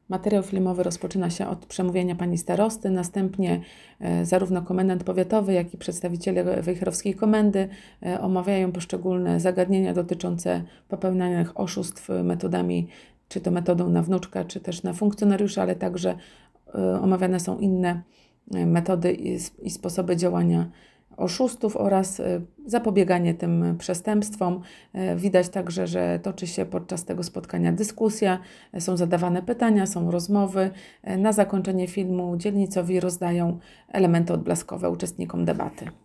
Materiał filmowy rozpoczyna się od przemówienia pani starosty, następnie zarówno komendant powiatowy, jak i przedstawiciele wejherowskiej komendy omawiają poszczególne zagadnienia dotyczące popełnianych oszustw metodami, czy to metodą na wnuczka, czy też na funkcjonariusza, ale także omawiane są inne metody i sposoby działania oszustów oraz zapobieganie tym przestępstwom. Widać także, że toczy się podczas tego spotkania dyskusja, są zadawane pytania, są rozmowy. Na zakończenie filmu dzielnicowi rozdają elementy odblaskowe uczestnikom debaty.